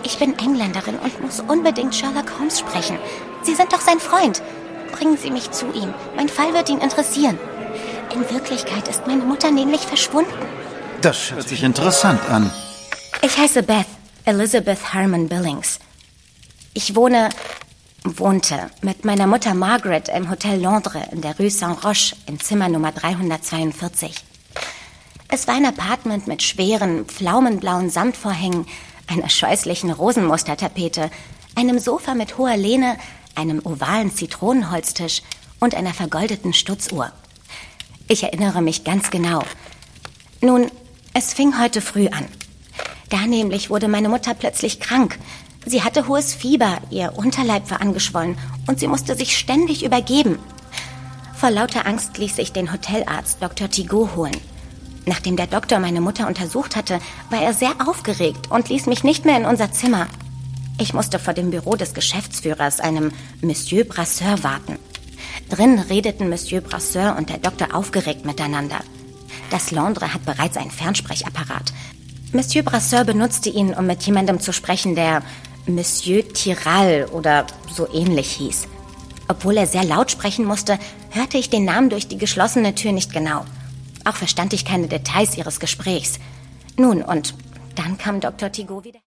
Ich bin Engländerin und muss unbedingt Sherlock Holmes sprechen. Sie sind doch sein Freund. Bringen Sie mich zu ihm. Mein Fall wird ihn interessieren. In Wirklichkeit ist meine Mutter nämlich verschwunden. Das hört sich interessant an. Ich heiße Beth, Elizabeth Harmon Billings. Ich wohnte mit meiner Mutter Margaret im Hotel Londres in der Rue Saint-Roch in Zimmer Nummer 342. Es war ein Apartment mit schweren, pflaumenblauen Samtvorhängen, einer scheußlichen Rosenmustertapete, einem Sofa mit hoher Lehne, einem ovalen Zitronenholztisch und einer vergoldeten Stutzuhr. Ich erinnere mich ganz genau. Nun, es fing heute früh an. Da nämlich wurde meine Mutter plötzlich krank. Sie hatte hohes Fieber, ihr Unterleib war angeschwollen und sie musste sich ständig übergeben. Vor lauter Angst ließ sich den Hotelarzt Dr. Thigault holen. Nachdem der Doktor meine Mutter untersucht hatte, war er sehr aufgeregt und ließ mich nicht mehr in unser Zimmer. Ich musste vor dem Büro des Geschäftsführers, einem Monsieur Brasseur, warten. Drin redeten Monsieur Brasseur und der Doktor aufgeregt miteinander. Das Londres hat bereits einen Fernsprechapparat. Monsieur Brasseur benutzte ihn, um mit jemandem zu sprechen, der Monsieur Tiral oder so ähnlich hieß. Obwohl er sehr laut sprechen musste, hörte ich den Namen durch die geschlossene Tür nicht genau. Auch verstand ich keine Details ihres Gesprächs. Nun, und dann kam Dr. Thigault wieder.